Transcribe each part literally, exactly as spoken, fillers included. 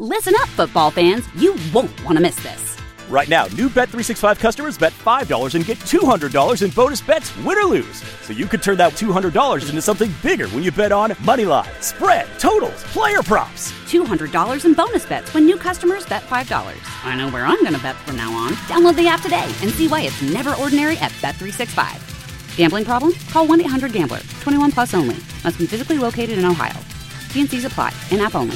Listen up, football fans. You won't want to miss this. Right now, new Bet three sixty-five customers bet five dollars and get two hundred dollars in bonus bets, win or lose. So you could turn that two hundred dollars into something bigger when you bet on money line, spread, totals, player props. two hundred dollars in bonus bets when new customers bet five dollars. I know where I'm going to bet from now on. Download the app today and see why it's never ordinary at Bet three sixty-five. Gambling problem? Call one eight hundred gambler. twenty-one plus only. Must be physically located in Ohio. T and C's apply. In-app only.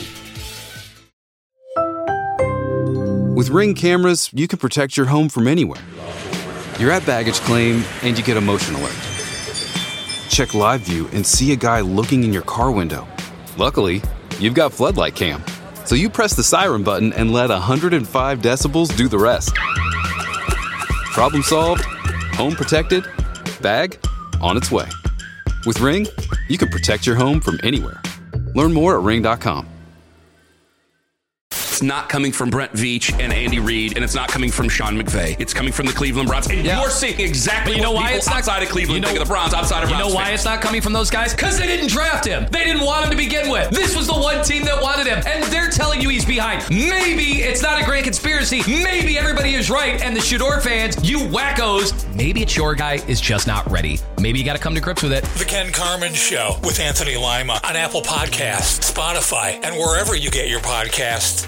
With Ring cameras, you can protect your home from anywhere. You're at baggage claim and you get a motion alert. Check live view and see a guy looking in your car window. Luckily, you've got Floodlight Cam. So you press the siren button and let one hundred five decibels do the rest. Problem solved, home protected, bag on its way. With Ring, you can protect your home from anywhere. Learn more at ring dot com. It's not coming from Brent Veach and Andy Reid, and it's not coming from Sean McVay. It's coming from the Cleveland Browns. And yeah. you're seeing exactly but you know what why people it's not, outside of Cleveland you know, think of the Browns, outside of You Browns know why fans. it's not coming from those guys? Because they didn't draft him. They didn't want him to begin with. This was the one team that wanted him, and they're telling you he's behind. Maybe it's not a great conspiracy. Maybe everybody is right, and the Shador fans, you wackos, maybe it's your guy is just not ready. Maybe you got to come to grips with it. The Ken Carman Show with Anthony Lima on Apple Podcasts, Spotify, and wherever you get your podcasts.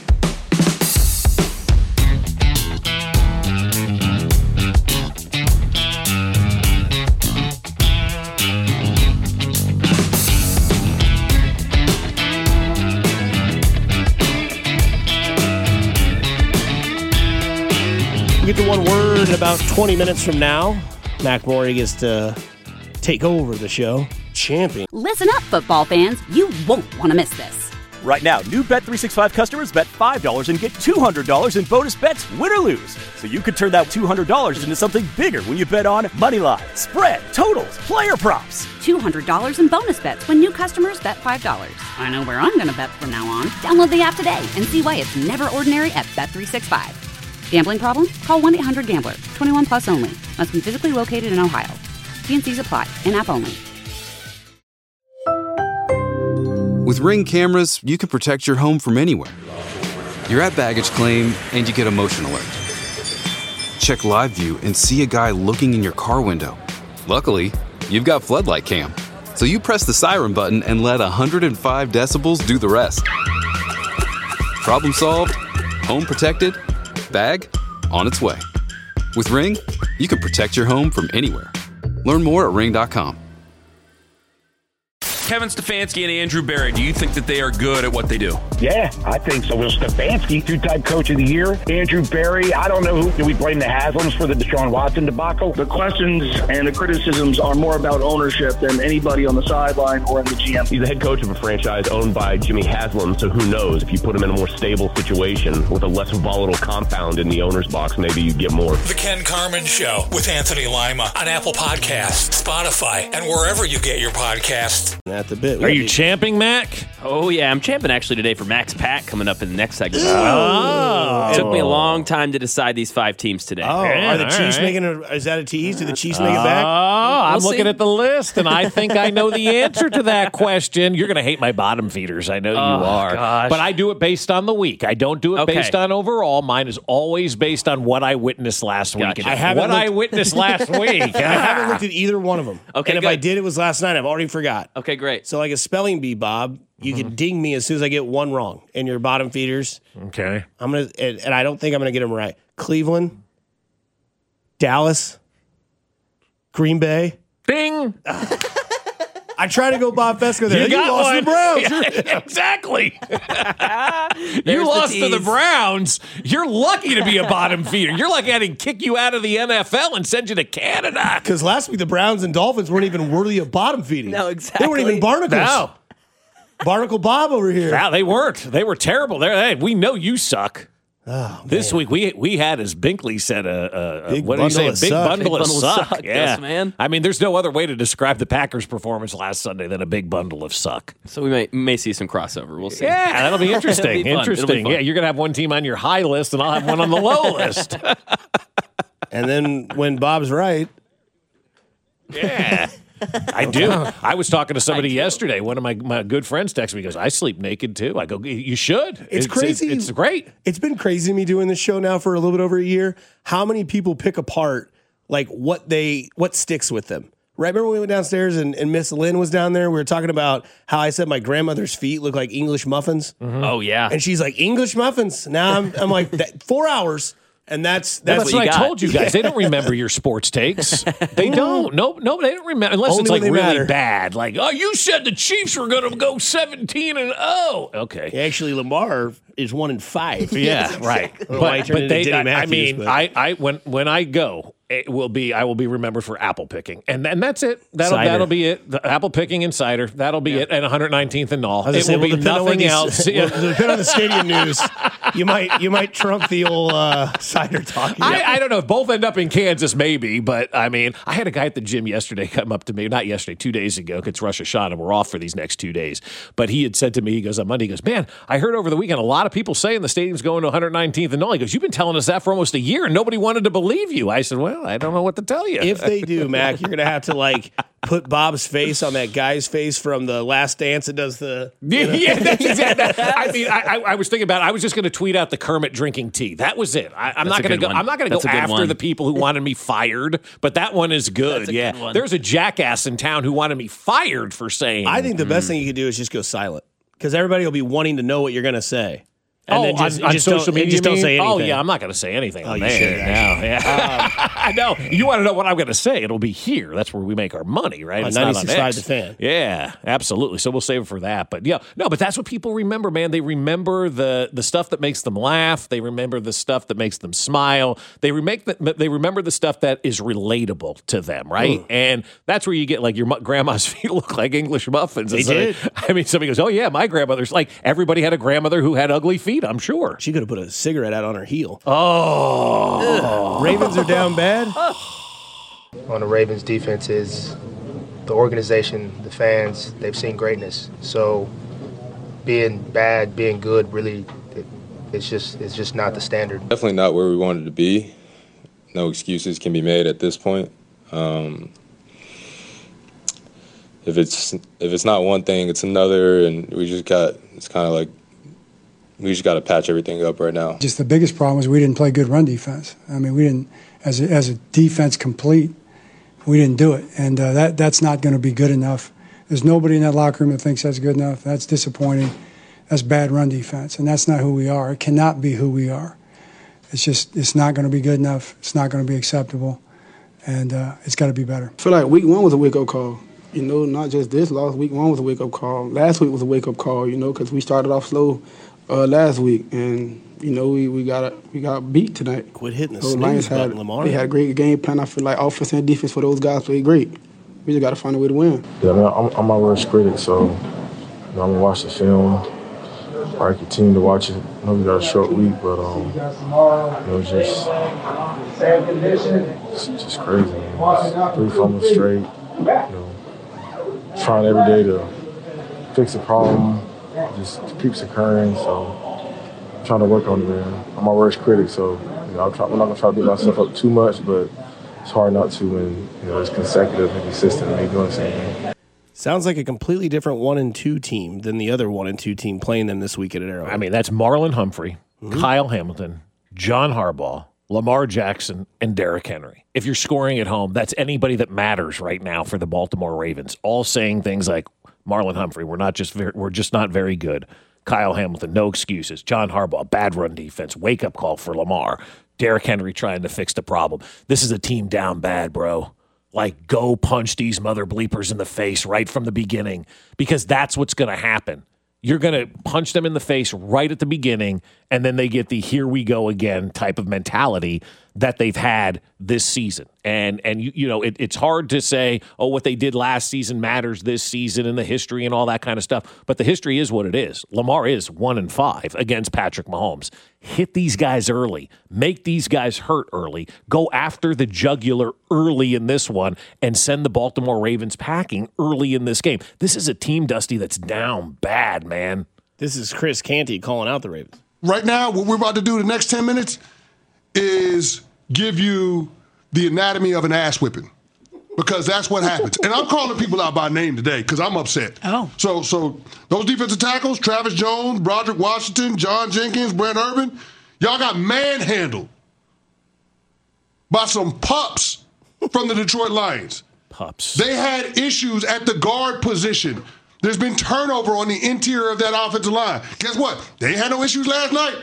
Get to one word in about twenty minutes from now. Mac Morey gets to take over the show. Champion. Listen up, football fans. You won't want to miss this. Right now, new Bet three sixty-five customers bet five dollars and get two hundred dollars in bonus bets, win or lose. So you could turn that two hundred dollars into something bigger when you bet on money line, spread, totals, player props. two hundred dollars in bonus bets when new customers bet five dollars. I know where I'm going to bet from now on. Download the app today and see why it's never ordinary at Bet three sixty-five. Gambling problem? Call one eight hundred gambler. twenty-one plus only. Must be physically located in Ohio. T and C's apply. In-app only. With Ring cameras, you can protect your home from anywhere. You're at baggage claim and you get a motion alert. Check live view and see a guy looking in your car window. Luckily, you've got Floodlight Cam. So you press the siren button and let one hundred five decibels do the rest. Problem solved, home protected, bag on its way. With Ring, you can protect your home from anywhere. Learn more at ring dot com. Kevin Stefanski and Andrew Berry, do you think that they are good at what they do? Yeah, I think so. Will Stefanski, two-time coach of the year. Andrew Berry, I don't know who. Do we blame the Haslams for the Deshaun Watson debacle? The questions and the criticisms are more about ownership than anybody on the sideline or in the G M. He's the head coach of a franchise owned by Jimmy Haslam, so who knows? If you put him in a more stable situation with a less volatile compound in the owner's box, maybe you get more. The Ken Carman Show with Anthony Lima on Apple Podcasts, Spotify, and wherever you get your podcasts. At the bit. Are you champing, Mac? Oh, yeah. I'm champing actually today for Max Pack coming up in the next segment. Oh. It took me a long time to decide these five teams today. Oh, Yeah, are the all Chiefs right. making a, is that a tease? Do the Chiefs make it back? Oh, I'm We'll looking see. at the list, and I think I know the answer to that question. You're going to hate my bottom feeders. I know Oh, you are. gosh. But I do it based on the week. I don't do it Okay. based on overall. Mine is always based on what I witnessed last week. Gotcha. And I haven't what I looked- witnessed last week. I haven't looked at either one of them. Okay, and if good. I did, it was last night. I've already forgot. Okay, great. So like a spelling bee, Bob, you can ding me as soon as I get one wrong. And your bottom feeders, Okay. I'm gonna, and, and I don't think I'm gonna get them right. Cleveland, Dallas, Green Bay. Bing. I tried to go Bob Fesco there. You You, got lost one. the Browns. Yeah, exactly. you the lost to the tease. Browns. You're lucky to be a bottom feeder. You're lucky I didn't kick you out of the N F L and send you to Canada. Because last week the Browns and Dolphins weren't even worthy of bottom feeding. No, exactly. They weren't even barnacles. No. Barnacle Bob over here. Yeah, they weren't. They were terrible. They're, hey, we know you suck. Oh, This week we we had, as Binkley said, a, a, a Big what did he say? bundle A of big suck. bundle Big of bundle of suck. suck, Yeah, yes, man. I mean, there's no other way to describe the Packers' performance last Sunday than a big bundle of suck. So we may may see some crossover. We'll see. Yeah, that'll be interesting. It'll be fun. It'll be Interesting. fun. Yeah, you're gonna have one team on your high list, and I'll have one on the low list. And then when Bob's right, Yeah. I do. I was talking to somebody yesterday. One of my, my good friends texted me, he goes, I sleep naked too. I go, you should. It's, it's crazy. It's, it's great. It's been crazy to me doing this show now for a little bit over a year. How many people pick apart like what they what sticks with them? Right? Remember when we went downstairs and, and Miss Lynn was down there? We were talking about how I said my grandmother's feet look like English muffins. Mm-hmm. Oh, yeah. And she's like, English muffins. Now I'm, I'm like, that, four hours. And that's that's, that's what, what I told you guys. Yeah. They don't remember your sports takes. They don't. No, no, they don't remember unless Only it's like really matter. bad. Like, oh, you said the Chiefs were going to go seventeen and oh. Okay. Actually, Lamar is one and five. Yeah, right. But, but they. I, Matthews, I mean, but. I, I when when I go, it will be I will be remembered for apple picking, and and that's it. That'll cider. that'll be it. The apple picking and cider. That'll be yeah. it. And one hundred nineteenth and all. It say, will well, be nothing else. Well, depending on the stadium news, you might you might trump the old uh, cider talk. I, I don't know if both end up in Kansas, maybe, but I mean, I had a guy at the gym yesterday come up to me, not yesterday, two days ago. It's Rosh Hashanah, we're off for these next two days. But he had said to me, he goes on Monday, he goes, man, I heard over the weekend a lot of people saying the stadium's going to one hundred nineteenth and all. He goes, you've been telling us that for almost a year, and nobody wanted to believe you. I said, well, I don't know what to tell you. If they do, Mac, you're gonna have to like put Bob's face on that guy's face from the Last Dance that does the. You know? Yeah, that's exactly. That. I mean, I, I, I was thinking about it. I was just going to tweet out the Kermit drinking tea. That was it. I, I'm, not gonna go, I'm not going to go. I'm not going to go after one. the people who wanted me fired. But that one is good. Yeah, good there's a jackass in town who wanted me fired for saying. I think the mm. best thing you could do is just go silent because everybody will be wanting to know what you're going to say. And oh, then just, on, just on social media, just don't say anything. Oh yeah, I'm not going to say anything. Oh, on you there. should. No, yeah. Um, no, you want to know what I'm going to say? It'll be here. That's where we make our money, right? On ninety-six point five The Fan. Yeah, absolutely. So we'll save it for that. But yeah, no, but that's what people remember, man. They remember the the stuff that makes them laugh. They remember the stuff that makes them smile. They remake the, They remember the stuff that is relatable to them, right? Mm. And that's where you get like your grandma's feet look like English muffins. They so, did. I mean, somebody goes, "Oh yeah, my grandmother's like everybody had a grandmother who had ugly feet." I'm sure she could have put a cigarette out on her heel. Oh, Ugh. Ravens are down bad. On the Ravens defense is the organization, the fans, they've seen greatness. So being bad, being good, really, it, it's just it's just not the standard. Definitely not where we wanted to be. No excuses can be made at this point. Um, if it's if it's not one thing, it's another, and we just got it's kind of like we just got to patch everything up right now. Just the biggest problem is we didn't play good run defense. I mean, we didn't as a, as a defense complete. We didn't do it, and uh, that that's not going to be good enough. There's nobody in that locker room that thinks that's good enough. That's disappointing. That's bad run defense, and that's not who we are. It cannot be who we are. It's just it's not going to be good enough. It's not going to be acceptable, and uh, it's got to be better. I feel like week one was a wake-up call. You know, not just this loss. Week one was a wake-up call. Last week was a wake-up call, you know, because we started off slow uh, last week, and you know, we, we got we got beat tonight. Quit hitting the those snooze Lions button, had, Lamar. They had a great game plan. I feel like offense and defense for those guys played great. We just got to find a way to win. Yeah, man, I'm, I'm my worst critic, so you know, I'm gonna watch the film. I continue to watch it. I know we got a short week, but um, you know, just it's just crazy. Man. It's three fumbles straight. You know, trying every day to fix the problem. It just keeps occurring, so. Trying to work on it, man. I'm my worst critic, so you know, I'm, try, I'm not gonna try to beat myself up too much, but it's hard not to when you know it's consecutive and consistent and me doing the same thing. Sounds like a completely different one and two team than the other one and two team playing them this weekend at Arrowhead. I mean, that's Marlon Humphrey, mm-hmm. Kyle Hamilton, John Harbaugh, Lamar Jackson, and Derrick Henry. If you're scoring at home, that's anybody that matters right now for the Baltimore Ravens. All saying things like Marlon Humphrey, we're not just very, we're just not very good. Kyle Hamilton, no excuses. John Harbaugh, bad run defense. Wake-up call for Lamar. Derrick Henry trying to fix the problem. This is a team down bad, bro. Like, go punch these mother bleepers in the face right from the beginning because that's what's going to happen. You're going to punch them in the face right at the beginning, and then they get the here we go again type of mentality that they've had this season. And, and you, you know, it, it's hard to say, oh, what they did last season matters this season and the history and all that kind of stuff. But the history is what it is. Lamar is one and five against Patrick Mahomes. Hit these guys early. Make these guys hurt early. Go after the jugular early in this one and send the Baltimore Ravens packing early in this game. This is a team, Dusty, that's down bad, man. This is Chris Canty calling out the Ravens. Right now, what we're about to do the next ten minutes is give you the anatomy of an ass whipping. because that's what happens. And I'm calling people out by name today because I'm upset. Oh. So so those defensive tackles, Travis Jones, Broderick Washington, John Jenkins, Brent Urban, y'all got manhandled by some pups from the Detroit Lions. Pups. They had issues at the guard position. There's been turnover on the interior of that offensive line. Guess what? They had no issues last night.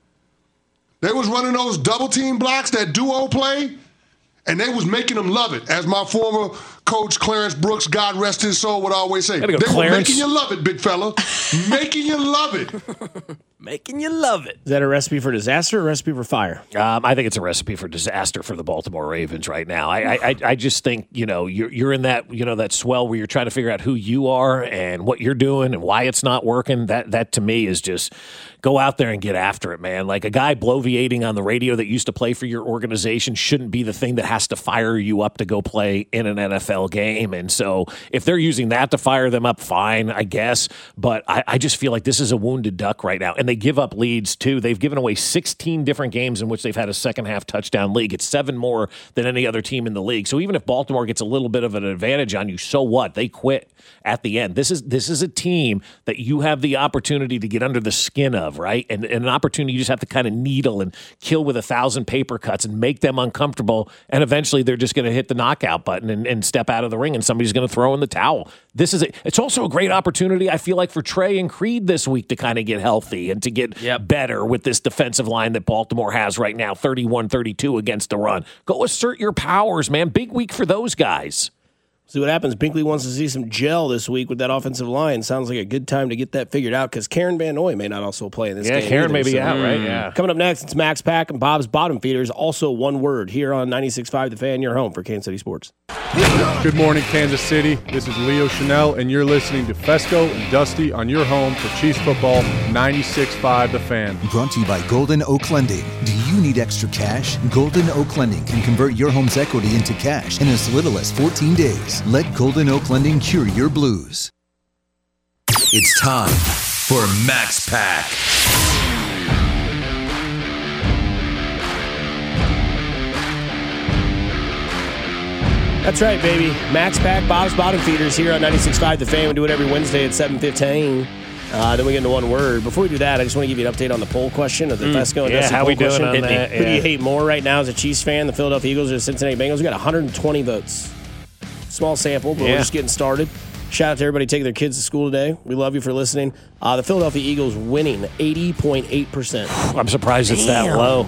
They was running those double team blocks, that duo play, and they was making them love it. As my former coach, Clarence Brooks, God rest his soul, would always say. Go, they Clarence. were making you love it, big fella. Making you love it. Making you love it. Is that a recipe for disaster or a recipe for fire? Um, I think it's a recipe for disaster for the Baltimore Ravens right now. I, I, I just think, you know, you're you're in that, you know, that swell where you're trying to figure out who you are and what you're doing and why it's not working. That that to me is just go out there and get after it, man. Like a guy bloviating on the radio that used to play for your organization shouldn't be the thing that has to fire you up to go play in an N F L game. And so if they're using that to fire them up, fine, I guess. But I, I just feel like this is a wounded duck right now. And they give up leads, too. They've given away sixteen different games in which they've had a second-half touchdown league. It's seven more than any other team in the league. So even if Baltimore gets a little bit of an advantage on you, so what? They quit at the end. This is this is a team that you have the opportunity to get under the skin of, right? And, and an opportunity you just have to kind of needle and kill with a thousand paper cuts and make them uncomfortable. And eventually they're just going to hit the knockout button and, and step out of the ring, and somebody's going to throw in the towel. This is a, it's also a great opportunity, I feel like, for Trey and Creed this week to kind of get healthy and to get yep. better with this defensive line that Baltimore has right now, thirty-one thirty-two against the run. Go assert your powers, man. Big week for those guys. See what happens. Binkley wants to see some gel this week with that offensive line. Sounds like a good time to get that figured out because Karen Van Noy may not also play in this yeah, game. Yeah, Karen either, may be so. out, right? Yeah. Coming up next, it's Max Pack and Bob's Bottom Feeders. Also one word here on ninety-six point five The Fan, your home for Kansas City Sports. Good morning, Kansas City. This is Leo Chanel, and you're listening to Fesco and Dusty on your home for Chiefs football, ninety-six point five The Fan. Brought to you by Golden Oak Lending. Do you need extra cash? Golden Oak Lending can convert your home's equity into cash in as little as fourteen days. Let Golden Oak Lending cure your blues. It's time for Max Pack. That's right, baby. Max Pack, Bob's Bottom Feeders here on ninety-six point five The Fan. We do it every Wednesday at seven fifteen. Uh, then we get into one word. Before we do that, I just want to give you an update on the poll question of the mm. Fesco and yeah, Dusty how poll we doing question. on that? Who yeah. do you hate more right now as a Chiefs fan, the Philadelphia Eagles or the Cincinnati Bengals? We got one hundred twenty votes. Small sample, but yeah. we're just getting started. Shout out to everybody taking their kids to school today. We love you for listening. Uh, the Philadelphia Eagles winning eighty point eight percent. I'm surprised it's Damn. that low.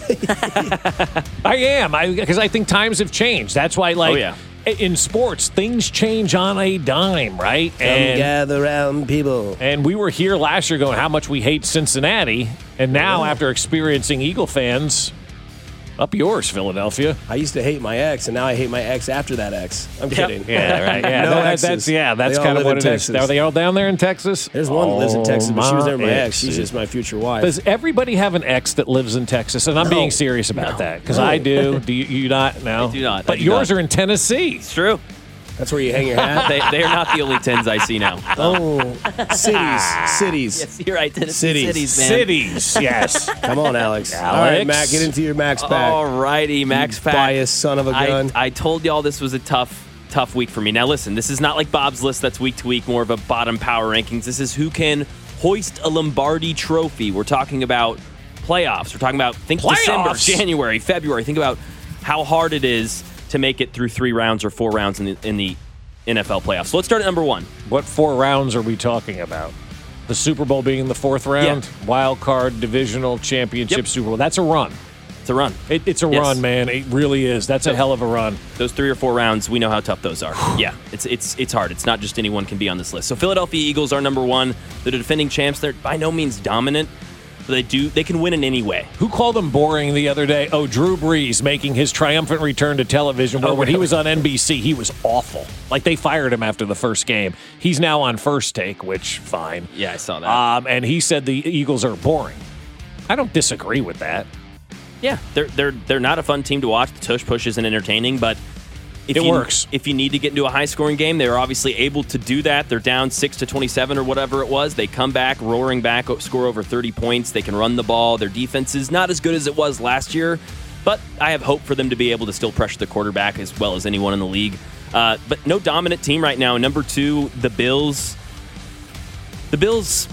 I am, because I, I think times have changed. That's why, like, oh, yeah. in sports, things change on a dime, right? Come and, gather around, people. And we were here last year going how much we hate Cincinnati, and now yeah. after experiencing Eagle fans, up yours, Philadelphia. I used to hate my ex, and now I hate my ex after that ex. I'm yep. kidding. Yeah, right. Yeah, no that, that's yeah, that's kind of what it Texas. is. Are they all down there in Texas? There's one oh, that lives in Texas, but she was there with my ex. ex. She's just my future wife. Does everybody have an ex that lives in Texas? And I'm no. being serious about no. that because no. I do. Do you, you not? No, I do not. But do yours not. are in Tennessee. It's true. That's where you hang your hat? they, they are not the only tens I see now. Oh, cities. Cities. Yes, you're right. Tennessee cities. Cities, man. Cities, yes. Come on, Alex. Alex. All right, Matt, get into your Max Pack. All righty, Max you Pack. Biased son of a gun. I, I told y'all this was a tough, tough week for me. Now, listen, this is not like Bob's list that's week to week, more of a bottom power rankings. This is who can hoist a Lombardi trophy. We're talking about playoffs. We're talking about, think playoffs. December, January, February. Think about how hard it is to make it through three rounds or four rounds in the, in the N F L playoffs. So let's start at number one. What four rounds are we talking about? The Super Bowl being the fourth round? Yeah. Wild card, divisional, championship, yep. Super Bowl. That's a run. It's a run. It, it's a yes. run, man. It really is. That's so, a hell of a run. Those three or four rounds, we know how tough those are. yeah, it's it's it's hard. It's not just anyone can be on this list. So Philadelphia Eagles are number one. They're the defending champs. They're by no means dominant. But they do. They can win in any way. Who called them boring the other day? Oh, Drew Brees making his triumphant return to television. Where oh, when really? he was on N B C, he was awful. Like they fired him after the first game. He's now on First Take, which fine. Yeah, I saw that. Um, and he said the Eagles are boring. I don't disagree with that. Yeah, they're they're they're not a fun team to watch. The tush push isn't entertaining, but if it you, works. If you need to get into a high-scoring game, they are obviously able to do that. They're down six to twenty-seven or whatever it was. They come back, roaring back, score over thirty points. They can run the ball. Their defense is not as good as it was last year, But I have hope for them to be able to still pressure the quarterback as well as anyone in the league. Uh, but no dominant team right now. Number two, the Bills. The Bills,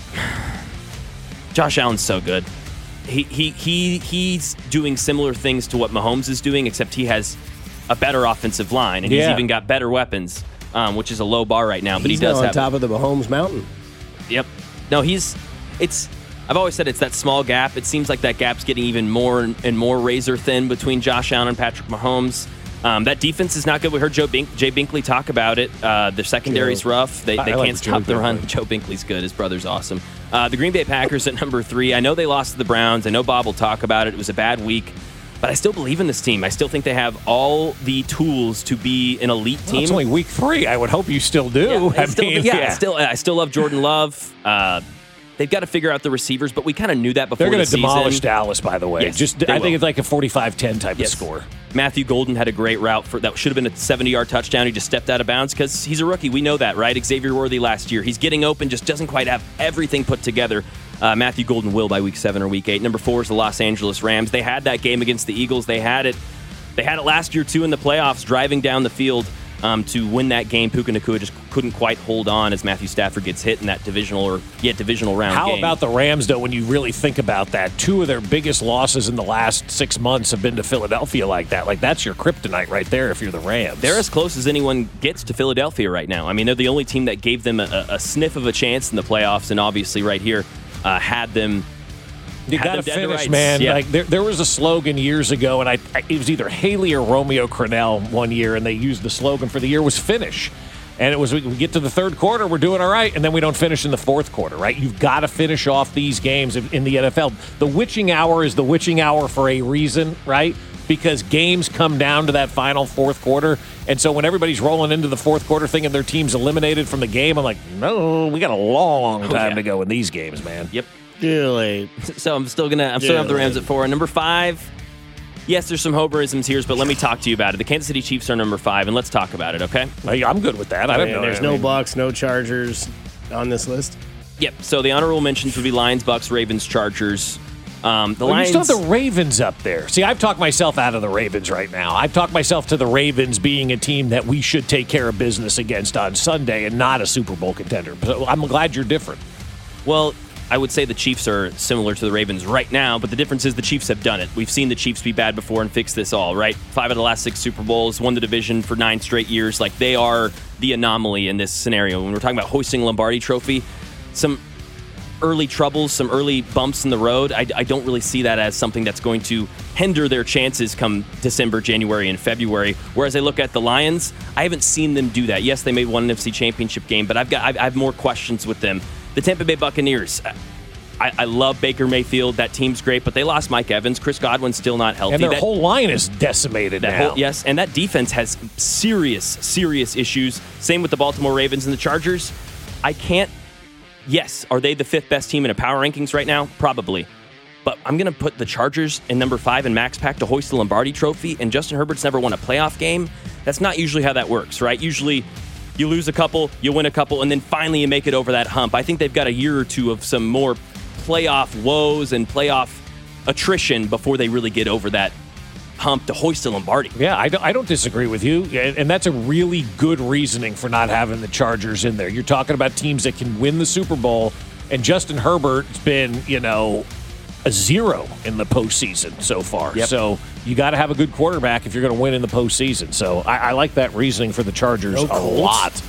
Josh Allen's so good. He he he he's doing similar things to what Mahomes is doing, except he has a better offensive line, and he's Yeah. even got better weapons, um, which is a low bar right now. But He's he does now on have top of the Mahomes mountain. Yep. No, he's. It's. I've always said it's that small gap. It seems like that gap's getting even more and, and more razor thin between Josh Allen and Patrick Mahomes. Um, that defense is not good. We heard Joe Bink, Jay Binkley talk about it. Uh, their secondary's Joe. rough. They, I- they I like can't Joe stop the Binkley. run. Joe Binkley's good. His brother's awesome. Uh, the Green Bay Packers at number three. I know they lost to the Browns. I know Bob will talk about it. It was a bad week. But I still believe in this team. I still think they have all the tools to be an elite team. Well, it's only week three. I would hope you still do. Yeah, I I still, mean, yeah, yeah. I still, I still love Jordan Love. Uh, they've got to figure out the receivers, but we kind of knew that before They're going the to demolish season. Dallas, by the way. Yes, Just, they I will. think it's like a forty-five ten type Yes. of score. Matthew Golden had a great route for that should have been a seventy-yard touchdown. He just stepped out of bounds because he's a rookie. We know that, right? Xavier Worthy last year. He's getting open, just doesn't quite have everything put together. Uh, Matthew Golden will by week seven or week eight. Number four is the Los Angeles Rams. They had that game against the Eagles. They had it. They had it last year too in the playoffs, driving down the field um, to win that game. Puka Nacua just couldn't quite hold on as Matthew Stafford gets hit in that divisional or yeah divisional round. How game. about the Rams, though, when you really think about that? Two of their biggest losses in the last six months have been to Philadelphia like that. Like, that's your kryptonite right there if you're the Rams. They're as close as anyone gets to Philadelphia right now. I mean, they're the only team that gave them a, a sniff of a chance in the playoffs, and obviously right here uh, had them. You had got to them dead finish, rights. man. Yeah. Like there, there was a slogan years ago, and I, I it was either Haley or Romeo Crennel one year, and they used the slogan for the year was finish. And it was we get to the third quarter, we're doing all right, and then we don't finish in the fourth quarter, right? You've got to finish off these games in the N F L. The witching hour is the witching hour for a reason, right? Because games come down to that final fourth quarter. And so when everybody's rolling into the fourth quarter thinking their team's eliminated from the game, I'm like, no, we got a long time Oh, yeah. to go in these games, man. Yep. Really? So I'm still gonna I'm still gonna have the Rams at four. Number five. Yes, there's some Homerisms here, but let me talk to you about it. The Kansas City Chiefs are number five, and let's talk about it, okay? I'm good with that. I don't know. There's no Bucks, no Chargers on this list. Yep. So the honorable mentions would be Lions, Bucks, Ravens, Chargers. Um, the Well, Lions. you still have the Ravens up there. See, I've talked myself out of the Ravens right now. I've talked myself to the Ravens being a team that we should take care of business against on Sunday and not a Super Bowl contender. So I'm glad you're different. Well, I would say the Chiefs are similar to the Ravens right now, but the difference is the Chiefs have done it. We've seen the Chiefs be bad before and fix this all, right? Five out of the last six Super Bowls, won the division for nine straight years. Like, they are the anomaly in this scenario. When we're talking about hoisting Lombardi Trophy, some early troubles, some early bumps in the road, I, I don't really see that as something that's going to hinder their chances come December, January, and February. Whereas I look at the Lions, I haven't seen them do that. Yes, they made one N F C Championship game, but I've got I've, I have more questions with them. The Tampa Bay Buccaneers, I, I love Baker Mayfield. That team's great, but they lost Mike Evans. Chris Godwin's still not healthy. And their that, whole line is decimated that now. whole, yes, and that defense has serious, serious issues. Same with the Baltimore Ravens and the Chargers. I can't. Yes, are they the fifth best team in a power rankings right now? Probably. But I'm going to put the Chargers in number five in Max Pack to hoist the Lombardi Trophy, and Justin Herbert's never won a playoff game. That's not usually how that works, right? Usually you lose a couple, you win a couple, and then finally you make it over that hump. I think they've got a year or two of some more playoff woes and playoff attrition before they really get over that hump to hoist the Lombardi. Yeah, I don't, I don't disagree with you. And, and that's a really good reasoning for not having the Chargers in there. You're talking about teams that can win the Super Bowl, and Justin Herbert's been, you know, a zero in the postseason so far. Yep. So you got to have a good quarterback if you're going to win in the postseason. So I, I like that reasoning for the Chargers No a Colts. lot.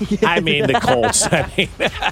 I mean, the Colts. I mean,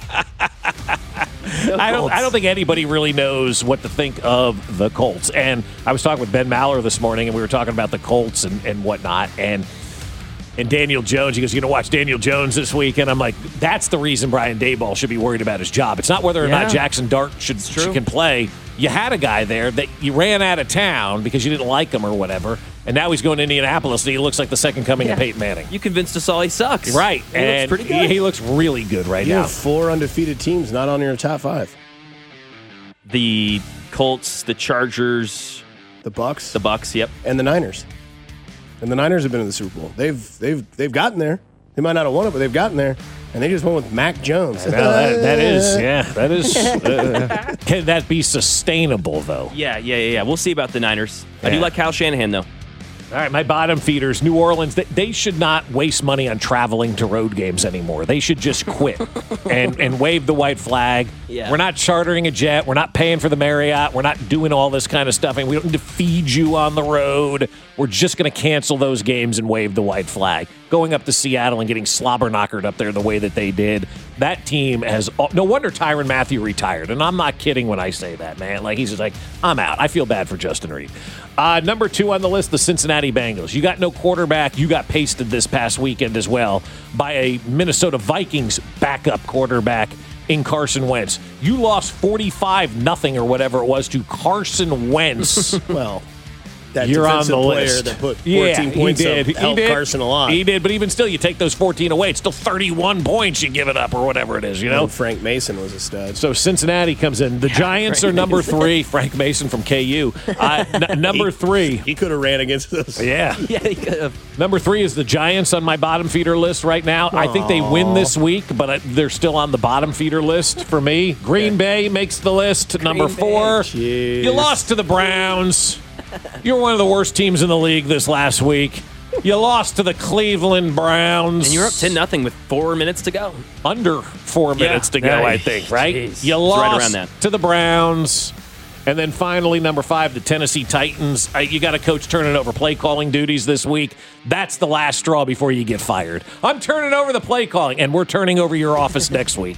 I don't. I don't think anybody really knows what to think of the Colts. And I was talking with Ben Maller this morning, and we were talking about the Colts and, and whatnot. And and Daniel Jones, he goes, "You gonna watch Daniel Jones this week?" And I'm like, "That's the reason Brian Daboll should be worried about his job. It's not whether or Yeah. not Jackson Dart should, should can play. You had a guy there that you ran out of town because you didn't like him or whatever, and now he's going to Indianapolis, and he looks like the second coming of Peyton Manning. You convinced us all he sucks. Right, He and looks pretty good. He, he looks really good right You now. have four undefeated teams not on your top five. The Colts, the Chargers, the Bucks, the Bucks. Yep, and the Niners. And the Niners have been in the Super Bowl. They've they've they've gotten there. They might not have won it, but they've gotten there. And they just went with Mac Jones. No, that, that is, yeah, that is. Uh, can that be sustainable, though? Yeah, yeah, yeah, yeah. We'll see about the Niners. I do Yeah. like Kyle Shanahan, though. All right, my bottom feeders, New Orleans, they, they should not waste money on traveling to road games anymore. They should just quit and, and wave the white flag. Yeah. We're not chartering a jet. We're not paying for the Marriott. We're not doing all this kind of stuff. And we don't need to feed you on the road. We're just going to cancel those games and wave the white flag. Going up to Seattle and getting slobber knockered up there the way that they did. That team has – no wonder Tyrann Mathieu retired. And I'm not kidding when I say that, man. Like, he's just like, I'm out. I feel bad for Justin Reed. Uh, number two on the list, the Cincinnati Bengals. You got no quarterback. You got pasted this past weekend as well by a Minnesota Vikings backup quarterback in Carson Wentz. You lost forty-five nothing or whatever it was to Carson Wentz. Well, that You're on defensive the player list. that put Yeah, fourteen points he did. up helped he did. Carson a lot. He did, but even still, you take those fourteen away, it's still thirty-one points you give it up or whatever it is, you know? And Frank Mason was a stud. So Cincinnati comes in. The Giants Frank are number Mason. three. Frank Mason from K U. Uh, n- number He- three. He could have ran against us. Yeah. Yeah, he could have. Number three is the Giants on my bottom feeder list right now. I think they win this week, but I- they're still on the bottom feeder list for me. Green Bay makes the list. Number four. You lost to the Browns. You're one of the worst teams in the league this last week. You lost to the Cleveland Browns. And you're up ten nothing with four minutes to go. Under four Yeah. minutes to go, Yeah. I think, right? Jeez. You It's lost right around that. to the Browns. And then finally, number five, the Tennessee Titans. Uh, you got a coach turning over play calling duties this week. That's the last straw before you get fired. I'm turning over the play calling, and we're turning over your office next week.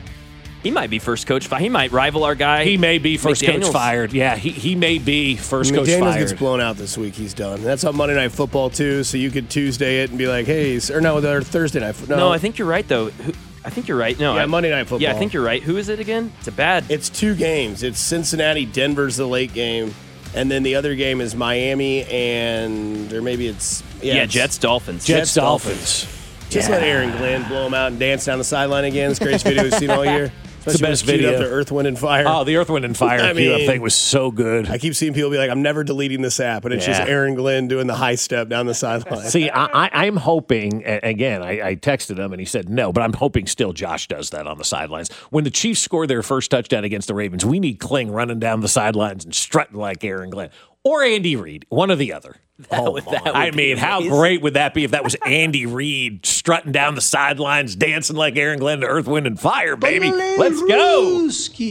He might be first coach. fi- He might rival our guy. He may be first coach McDaniels. fired. Yeah, he, he may be first coach McDaniels fired. gets blown out this week. He's done. That's on Monday Night Football too. So you could Tuesday it and be like, hey, or no, or Thursday night. No, No, I think you're right though. Who, I think you're right. No, Yeah, I, Monday Night Football. Yeah, I think you're right. Who is it again? It's a bad. It's two games. It's Cincinnati, Denver's the late game, and then the other game is Miami and or maybe it's yeah, Yeah, it's Jets Dolphins. Jets Dolphins. Just let Aaron Glenn blow him out and dance down the sideline again. It's the greatest video we've seen all year. It's the best Especially when it's queued video. up to Earth, Wind, and Fire. Oh, the Earth, Wind, and Fire I cue up mean, thing was so good. I keep seeing people be like, I'm never deleting this app, and it's Yeah. just Aaron Glenn doing the high step down the sideline. See, I, I, I'm hoping, a- again, I, I texted him and he said no, but I'm hoping still Josh does that on the sidelines. When the Chiefs score their first touchdown against the Ravens, we need Kling running down the sidelines and strutting like Aaron Glenn. Or Andy Reid, one or the other. That would, that would I be mean, how amazing. great would that be if that was Andy Reid strutting down the sidelines, dancing like Aaron Glenn to Earth, Wind, and Fire, baby? Let's go.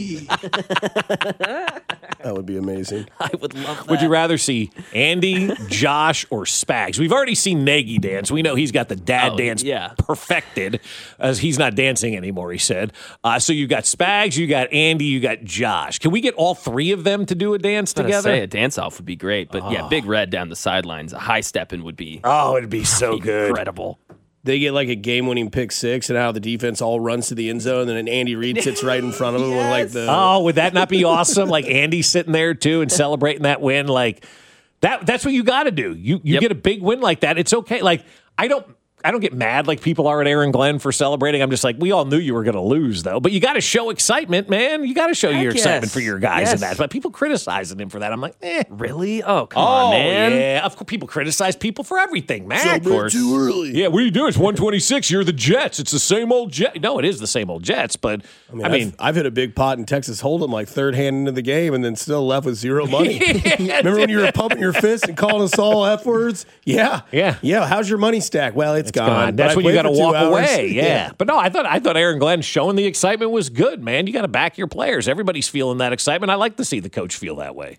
That would be amazing. I would love that. Would you rather see Andy, Josh, or Spags? We've already seen Nagy dance. We know he's got the dad Oh, dance yeah. perfected, as he's not dancing anymore, he said. Uh, so you've got Spags, you got Andy, you got Josh. Can we get all three of them to do a dance I was gonna together? say a dance off would be great, but yeah, Big Red down the sidelines, a high stepping would be Oh, it'd be so good. incredible. They get like a game-winning pick six, and how the defense all runs to the end zone, and then Andy Reid sits right in front of him with like the. Oh, would that not be awesome? Like Andy sitting there too and celebrating that win. Like that that's what you gotta do. You you Yep. get a big win like that. It's okay. Like I don't I don't get mad like people are at Aaron Glenn for celebrating. I'm just like, we all knew you were going to lose, though. But you got to show excitement, man. You got to show Heck your excitement yes. for your guys Yes. and that. But people criticizing him for that. I'm like, eh. Really? Oh, come oh, on, man. yeah. Of course, people criticize people for everything, man. Celebrate Of course. too early. Yeah, what are you doing? It's one twenty-six. You're the Jets. It's the same old Jets. No, it is the same old Jets, but I mean, I I mean have I've hit a big pot in Texas Hold'em like third hand into the game and then still left with zero money. Remember when you were pumping your fist and calling us all F words? Yeah. Yeah. Yeah. How's your money stack? Well, it's gone. gone. But That's I when you played got to for two walk hours. away. Yeah. But no, I thought I thought Aaron Glenn showing the excitement was good, man. You got to back your players. Everybody's feeling that excitement. I like to see the coach feel that way.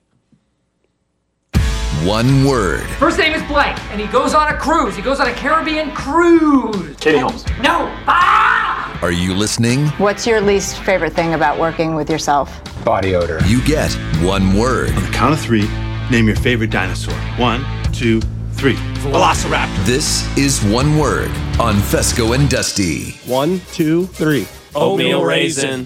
One word. First name is blank, and he goes on a cruise. He goes on a Caribbean cruise. Katie Holmes. No. Ah! Are you listening? What's your least favorite thing about working with yourself? Body odor. You get one word. On the count of three, name your favorite dinosaur. One, two, three. Velociraptor. This is One Word on Fesco and Dusty. One, two, three. Oatmeal raisin.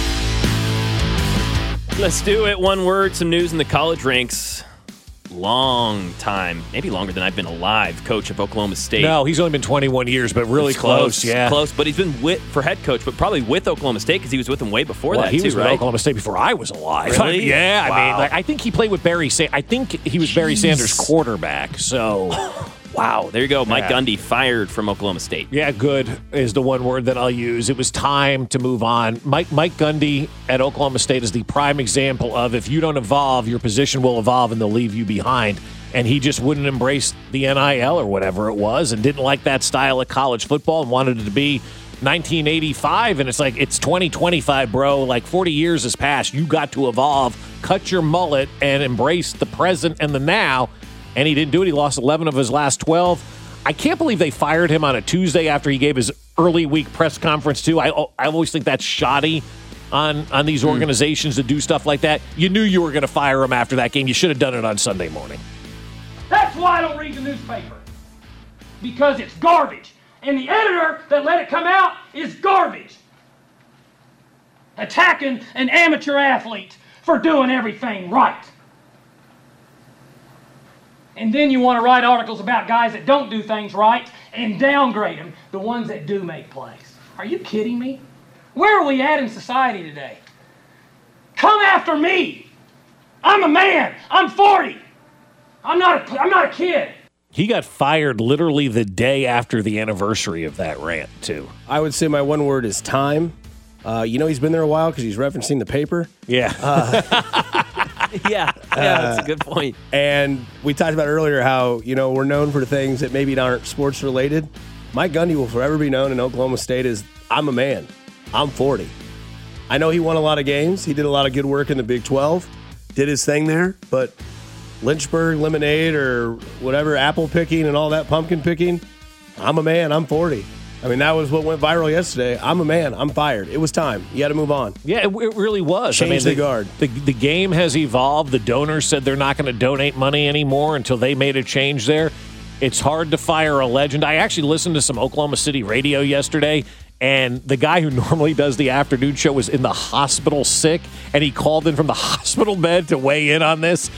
Let's do it. One word, some news in the college ranks. Long time, maybe longer than I've been alive, coach of Oklahoma State. No, he's only been twenty-one years, but really It's close, yeah. Close, but he's been with for head coach, but probably with Oklahoma State because he was with them way before Well, that, he too, was with right? Oklahoma State before I was alive. Really? I mean, yeah, I mean, Wow. like, I think he played with Barry. Sa- I think he was Barry Jeez. Sanders' quarterback. So, Wow, there you go. Mike Yeah. Gundy fired from Oklahoma State. Yeah, good is the one word that I'll use. It was time to move on. Mike Mike Gundy at Oklahoma State is the prime example of if you don't evolve, your position will evolve and they'll leave you behind. And he just wouldn't embrace the N I L or whatever it was and didn't like that style of college football and wanted it to be nineteen eighty-five. And it's like, it's twenty twenty-five, bro. Like forty years has passed. You got to evolve, cut your mullet, and embrace the present and the now. And he didn't do it. He lost eleven of his last twelve. I can't believe they fired him on a Tuesday after he gave his early week press conference, too. I I always think that's shoddy on, on these organizations to do stuff like that. You knew you were going to fire him after that game. You should have done it on Sunday morning. That's why I don't read the newspaper. Because it's garbage. And the editor that let it come out is garbage. Attacking an amateur athlete for doing everything right. And then you want to write articles about guys that don't do things right and downgrade them, the ones that do make plays. Are you kidding me? Where are we at in society today? Come after me. I'm a man. I'm forty. I'm not a, I'm not a kid. He got fired literally the day after the anniversary of that rant, too. I would say my one word is time. Uh, you know he's been there a while because he's referencing the paper. Yeah. Uh, yeah, yeah, that's a good point. And we talked about earlier how, you know, we're known for things that maybe aren't sports related. Mike Gundy will forever be known in Oklahoma State as, I'm a man. I'm forty. I know he won a lot of games. He did a lot of good work in the Big twelve. Did his thing there. But Lynchburg lemonade or whatever, apple picking and all that pumpkin picking, I'm a man. I'm forty. I mean, that was what went viral yesterday. I'm a man. I'm fired. It was time. You got to move on. Yeah, it, it really was. Change I mean, the, the guard. The, the game has evolved. The donors said they're not going to donate money anymore until they made a change there. It's hard to fire a legend. I actually listened to some Oklahoma City radio yesterday, and the guy who normally does the afternoon show was in the hospital sick, and he called in from the hospital bed to weigh in on this.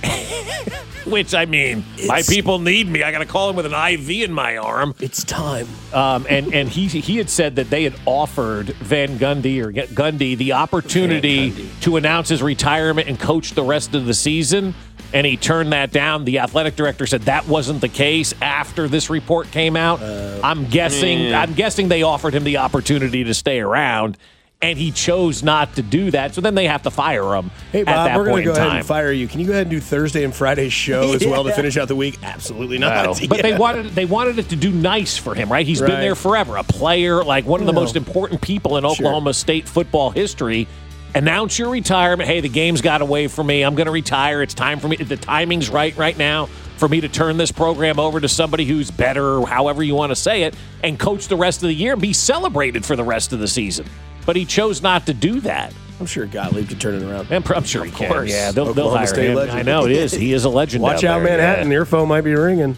Which, I mean, it's, my people need me. I got to call him with an I V in my arm. It's time. Um, and and he he had said that they had offered Van Gundy or Gundy the opportunity Gundy. to announce his retirement and coach the rest of the season, and he turned that down. The athletic director said that wasn't the case after this report came out. Uh, I'm guessing. Yeah. I'm guessing they offered him the opportunity to stay around. And he chose not to do that, so then they have to fire him. Hey, Bob, at that we're going to go time. ahead and fire you. Can you go ahead and do Thursday and Friday's show as yeah. well to finish out the week? Absolutely not. No. But yeah. they wanted they wanted it to do nice for him, right? He's right. been there forever, a player, like one of the no. most important people in Oklahoma sure. State football history. Announce your retirement. Hey, the game's got away from me. I'm going to retire. It's time for me. The timing's right right now for me to turn this program over to somebody who's better, or however you want to say it, and coach the rest of the year and be celebrated for the rest of the season. But he chose not to do that. I'm sure Gottlieb can turn it around. I'm, I'm sure of he course. can. Yeah, they'll, they'll hire him. Legend. I know it is. He is a legend. Watch out, there. Manhattan. Yeah. Your phone might be ringing.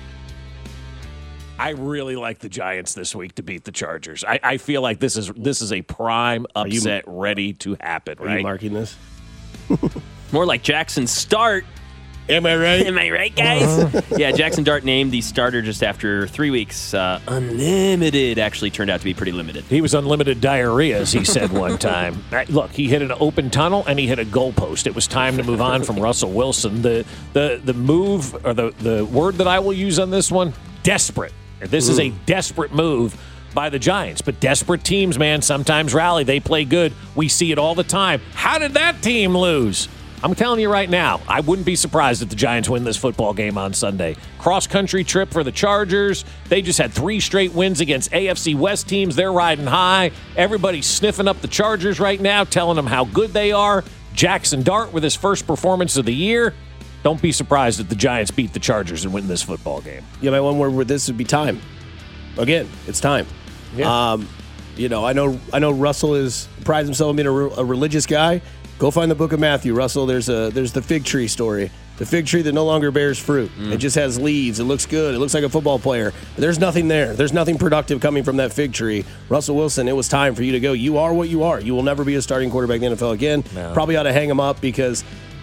I really like the Giants this week to beat the Chargers. I, I feel like this is this is a prime upset you, ready to happen. Are right? you marking this? More like Jackson Start. Am I right? Am I right, guys? Uh-huh. Yeah, Jackson Dart named the starter just after three weeks. Uh, unlimited actually turned out to be pretty limited. He was unlimited diarrhea, as he said one time. Look, he hit an open tunnel and he hit a goalpost. It was time to move on from Russell Wilson. The the the move, or the, the word that I will use on this one, desperate. This Ooh. is a desperate move by the Giants. But desperate teams, man, sometimes rally. They play good. We see it all the time. How did that team lose? I'm telling you right now, I wouldn't be surprised if the Giants win this football game on Sunday. Cross-country trip for the Chargers. They just had three straight wins against A F C West teams. They're riding high. Everybody's sniffing up the Chargers right now, telling them how good they are. Jackson Dart with his first performance of the year. Don't be surprised if the Giants beat the Chargers and win this football game. Yeah, my one word with this would be time. Again, it's time. Yeah. Um, you know, I know I know Russell is prides himself on being a, re- a religious guy. Go find the book of Matthew, Russell. There's a there's the fig tree story. The fig tree that no longer bears fruit. Mm. It just has leaves. It looks good. It looks like a football player. But there's nothing there. There's nothing productive coming from that fig tree. Russell Wilson, it was time for you to go. You are what you are. You will never be a starting quarterback in the N F L again. No. Probably ought to hang him up because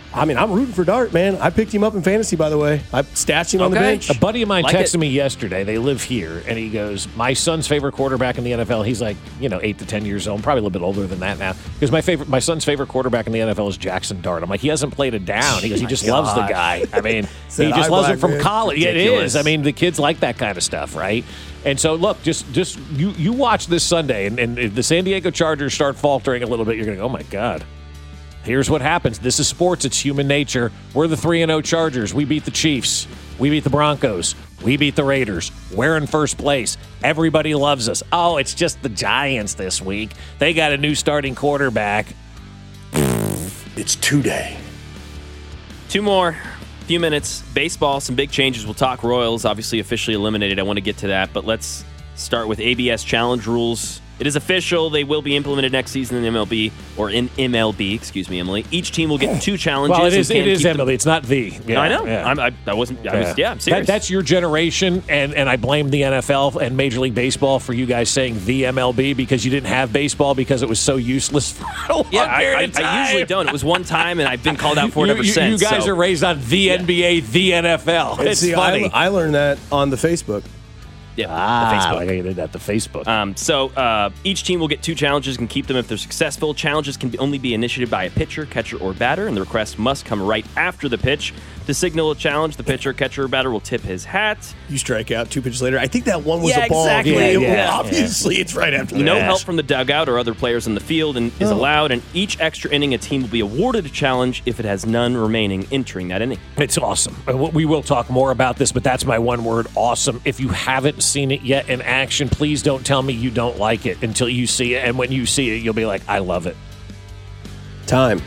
I mean, I'm rooting for Dart, man. I picked him up in fantasy, by the way. I stashed him on the bench. A buddy of mine Like texted it. me yesterday. They live here, and he goes, my son's favorite quarterback in the N F L, he's like, you know, eight to ten years old, probably a little bit older than that now. Because my favorite, my son's favorite quarterback in the N F L is Jackson Dart. I'm like, he hasn't played it down. He goes, he just loves the guy. I mean, he Said just I loves it black from man. college. Yeah, it Ridiculous. is. I mean, the kids like that kind of stuff, right? And so, look, just just you you watch this Sunday, and, and if the San Diego Chargers start faltering a little bit, you're going to go, oh, my God. Here's what happens. This is sports. It's human nature. We're the three and oh Chargers. We beat the Chiefs. We beat the Broncos. We beat the Raiders. We're in first place. Everybody loves us. Oh, it's just the Giants this week. They got a new starting quarterback. It's two-day. Two more. Few minutes. Baseball, some big changes. We'll talk Royals, obviously officially eliminated. I want to get to that, but let's start with A B S challenge rules. It is official. They will be implemented next season in M L B, or in M L B, excuse me, Emily. Each team will get two challenges. Well, it is, and it can is keep M L B. them- It's not the. Yeah, I know. yeah. I'm, I, I wasn't. I was, yeah, I'm serious. That, that's your generation, and, and I blame the N F L and Major League Baseball for you guys saying the M L B because you didn't have baseball because it was so useless for a long yeah, I, period I, of time. I usually don't. It was one time, and I've been called out for it you, ever you, since. You guys so. are raised on the N B A, the N F L. And It's see, funny. I, I learned that on the Facebook. Yeah, ah, the Facebook. I got you that the Facebook. Um, so uh, each team will get two challenges and keep them if they're successful. Challenges can be, only be initiated by a pitcher, catcher, or batter, and the request must come right after the pitch. To signal a challenge, the pitcher, catcher, or batter will tip his hat. You strike out two pitches later. I think that one was Yeah, a ball. exactly. Yeah, Yeah, yeah. obviously, it's right after that. No help from the dugout or other players in the field and is Oh. allowed, and each extra inning a team will be awarded a challenge if it has none remaining entering that inning. It's awesome. Uh, We will talk more about this, but that's my one word, awesome. If you haven't seen it yet in action, please don't tell me you don't like it until you see it. And when you see it, you'll be like, I love it. Time.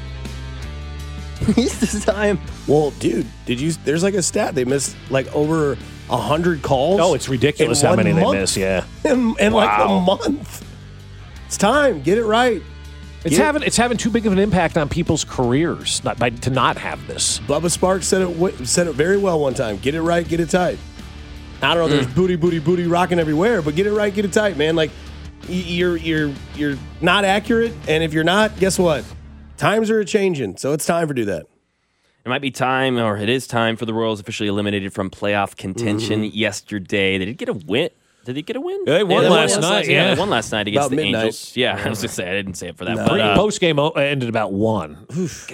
This time. Well, dude, did you? There's like a stat. They missed like over a hundred calls. Oh, it's ridiculous in how one many month. they miss, yeah. In, in like a Wow. month. It's time. Get it right. It's Get- having it's having too big of an impact on people's careers not by, to not have this. Bubba Sparks said it wi- said it very well one time. Get it right, get it tight. I don't know. There's booty, booty, booty rocking everywhere, but get it right, get it tight, man. Like y- you're you're you're not accurate, and if you're not, guess what? Times are a changing, so it's time for do that. It might be time, or it is time, for the Royals officially eliminated from playoff contention Mm-hmm. yesterday. They did get a win. Did they get a win? They won last night, Yeah, yeah. they won last night against About the midnight. Angels. Yeah, I was going to say, I didn't say it for that. No. But, uh, Post game ended about one.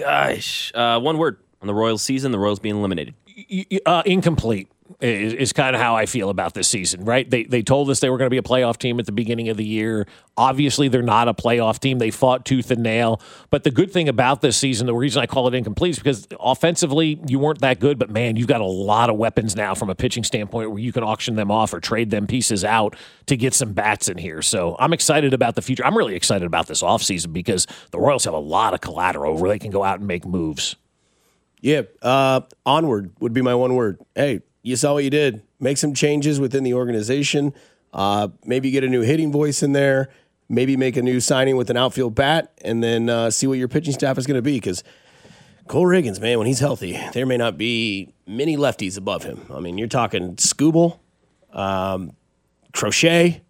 gosh, uh, one word on the Royals season, the Royals being eliminated. Y- y- Uh, incomplete is, is kind of how I feel about this season, right? They they told us they were going to be a playoff team at the beginning of the year. Obviously, they're not a playoff team. They fought tooth and nail. But the good thing about this season, the reason I call it incomplete is because offensively, you weren't that good. But man, you've got a lot of weapons now from a pitching standpoint where you can auction them off or trade them pieces out to get some bats in here. So I'm excited about the future. I'm really excited about this offseason because the Royals have a lot of collateral where they can go out and make moves. Yeah, uh, onward would be my one word. Hey, you saw what you did. Make some changes within the organization. Uh, maybe get a new hitting voice in there. Maybe make a new signing with an outfield bat, and then uh, see what your pitching staff is going to be. Because Cole Riggins, man, when he's healthy, there may not be many lefties above him. I mean, you're talking Scooble, um, Crochet,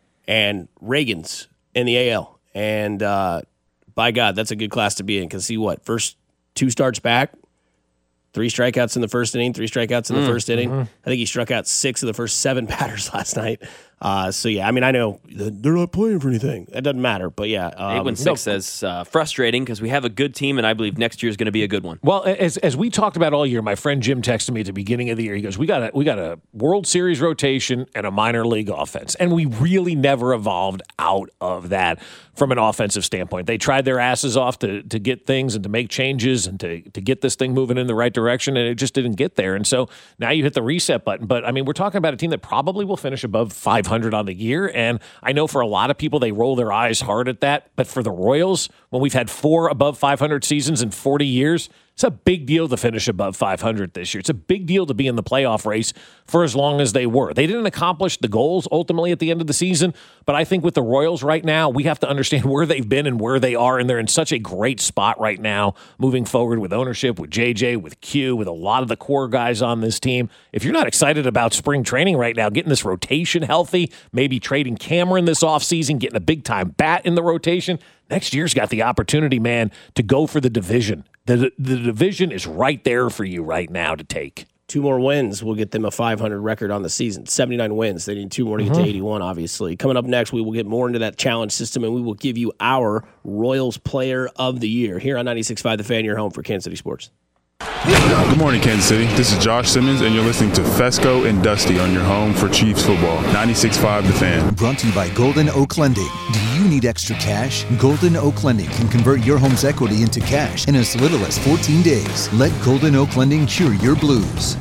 and Riggins in the A L. And uh, by God, that's a good class to be in. Because see what? First two starts back. Three strikeouts in the first inning, three strikeouts in the Mm, first inning. mhm. I think he struck out six of the first seven batters last night. Uh, so, yeah, I mean, I know they're not playing for anything. It doesn't matter. But, yeah. Um, eight one six says, uh, frustrating because we have a good team, and I believe next year is going to be a good one. Well, as as we talked about all year, my friend Jim texted me at the beginning of the year. He goes, "We got a we got a World Series rotation and a minor league offense, and we really never evolved out of that from an offensive standpoint. They tried their asses off to to get things and to make changes and to to get this thing moving in the right direction, and it just didn't get there. And so now you hit the reset button. But I mean, we're talking about a team that probably will finish above five hundred on the year, and I know for a lot of people they roll their eyes hard at that. But for the Royals, when we've had four above five hundred seasons in forty years. It's a big deal to finish above five hundred this year. It's a big deal to be in the playoff race for as long as they were. They didn't accomplish the goals ultimately at the end of the season, but I think with the Royals right now, we have to understand where they've been and where they are, and they're in such a great spot right now moving forward with ownership, with J J, with Q, with a lot of the core guys on this team. If you're not excited about spring training right now, getting this rotation healthy, maybe trading Cameron this offseason, getting a big-time bat in the rotation, next year's got the opportunity, man, to go for the division. The, the division is right there for you right now to take. Two more wins will get them a five hundred record on the season. seventy-nine wins. They need two more to get Mm-hmm. to eighty-one, obviously. Coming up next, we will get more into that challenge system, and we will give you our Royals Player of the Year here on ninety-six point five The Fan, your home for Kansas City Sports. Good morning, Kansas City. This is Josh Simmons, and you're listening to Fesco and Dusty on your home for Chiefs football. ninety-six point five The Fan. Brought to you by Golden Oak Lending. Do you need extra cash? Golden Oak Lending can convert your home's equity into cash in as little as fourteen days. Let Golden Oak Lending cure your blues.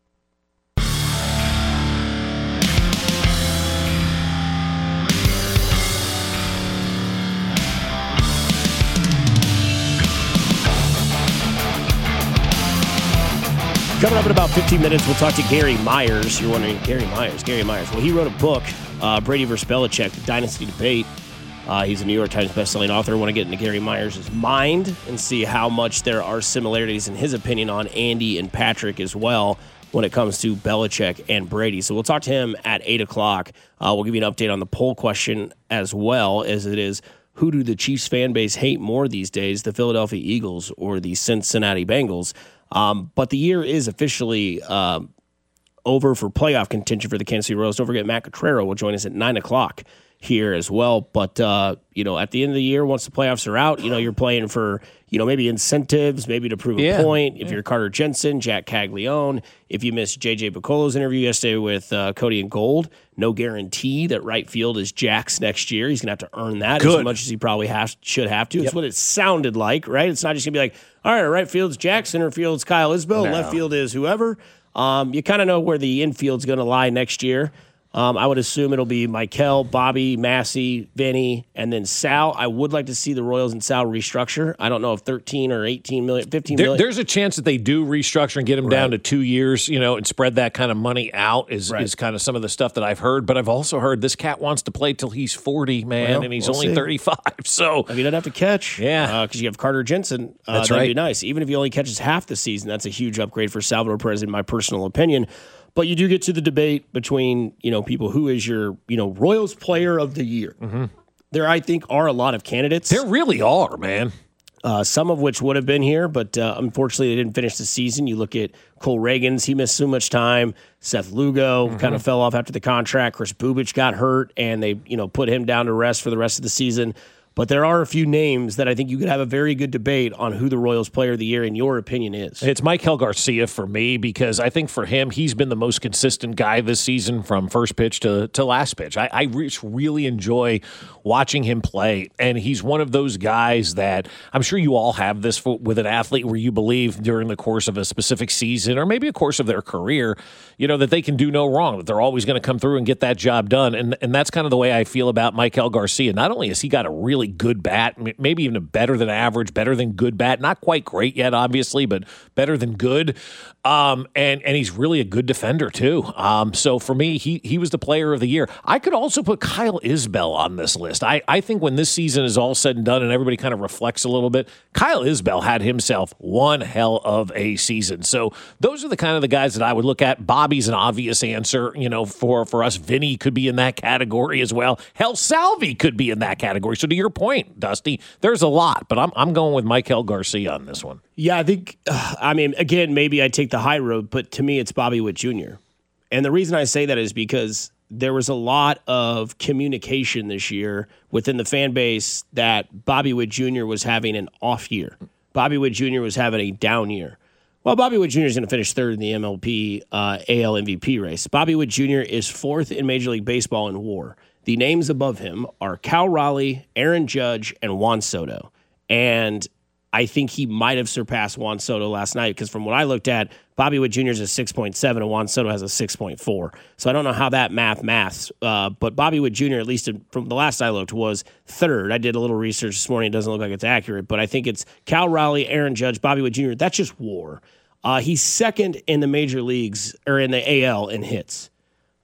Coming up in about fifteen minutes, we'll talk to Gary Myers. You're wondering, Gary Myers, Gary Myers. Well, he wrote a book, uh, Brady versus Belichick, The Dynasty Debate. Uh, he's a New York Times bestselling author. I want to get into Gary Myers' mind and see how much there are similarities in his opinion on Andy and Patrick as well when it comes to Belichick and Brady. So we'll talk to him at eight o'clock. Uh, we'll give you an update on the poll question as well, as it is, who do the Chiefs fan base hate more these days, the Philadelphia Eagles or the Cincinnati Bengals? Um, but the year is officially uh, over for playoff contention for the Kansas City Royals. Don't forget, Matt Cottrero will join us at nine o'clock here as well. But, uh, you know, at the end of the year, once the playoffs are out, you know, you're playing for, you know, maybe incentives, maybe to prove Yeah. a point. If Yeah. you're Carter Jensen, Jack Caglione, if you missed J J Piccolo's interview yesterday with uh, Cody and Gold, no guarantee that right field is Jack's next year. He's going to have to earn that Good. as much as he probably has, should have to. Yep. It's what it sounded like, right? It's not just going to be like, all right, right field's Jack, center field's Kyle Isbell, No. left field is whoever. Um, you kind of know where the infield's going to lie next year. Um, I would assume it'll be Michael, Bobby, Massey, Vinny, and then Sal. I would like to see the Royals and Sal restructure. I don't know if thirteen or eighteen million, fifteen There, million. there's a chance that they do restructure and get him down to two years, you know, and spread that kind of money out is, Right. is kind of some of the stuff that I've heard. But I've also heard this cat wants to play till he's forty, man, Well, and he's we'll only see. thirty-five. So If he doesn't have to catch, Yeah. because you have Carter Jensen, uh, That's that'd right. be nice. Even if he only catches half the season, that's a huge upgrade for Salvador Perez, in my personal opinion. But you do get to the debate between, you know, people who is your, you know, Royals Player of the Year. Mm-hmm. There, I think, are a lot of candidates. there really are, man. Uh, some of which would have been here, but uh, unfortunately they didn't finish the season. You look at Cole Reagans, he missed so much time. Seth Lugo Mm-hmm. kind of fell off after the contract. Chris Bubich got hurt, and they, you know, put him down to rest for the rest of the season. But there are a few names that I think you could have a very good debate on who the Royals Player of the Year, in your opinion, is. It's Michael Garcia for me, because I think for him, he's been the most consistent guy this season from first pitch to, to last pitch. I, I re- really enjoy watching him play, and he's one of those guys that I'm sure you all have this for, with an athlete where you believe during the course of a specific season or maybe a course of their career, you know, that they can do no wrong, that they're always going to come through and get that job done. And, and that's kind of the way I feel about Michael Garcia. Not only has he got a really good bat, m- maybe even a better than average, better than good bat, not quite great yet, obviously, but better than good. Um, and, and he's really a good defender too. Um, so for me, he, he was the Player of the Year. I could also put Kyle Isbell on this list. I, I think when this season is all said and done and everybody kind of reflects a little bit, Kyle Isbell had himself one hell of a season. So those are the kind of the guys that I would look at. Bobby's an obvious answer, you know, for, for us. Vinny could be in that category as well. Hell, Salvi could be in that category. So to your point, Dusty, there's a lot, but I'm, I'm going with Michael Garcia on this one. Yeah, I think, uh, I mean, again, maybe I take the high road, but to me, it's Bobby Witt Junior And the reason I say that is because there was a lot of communication this year within the fan base that Bobby Witt Junior was having an off year. Bobby Witt Junior was having a down year. Well, Bobby Witt Junior is going to finish third in the M L B uh, A L M V P race. Bobby Witt Junior is fourth in Major League Baseball in WAR. The names above him are Cal Raleigh, Aaron Judge, and Juan Soto. And I think he might have surpassed Juan Soto last night, because from what I looked at, Bobby Witt Junior is a six point seven and Juan Soto has a six point four. So I don't know how that math maths, uh, but Bobby Witt Junior, at least from the last I looked, was third. I did a little research this morning. It doesn't look like it's accurate, but I think it's Cal Raleigh, Aaron Judge, Bobby Witt Junior That's just WAR. Uh, he's second in the major leagues, or in the A L in hits.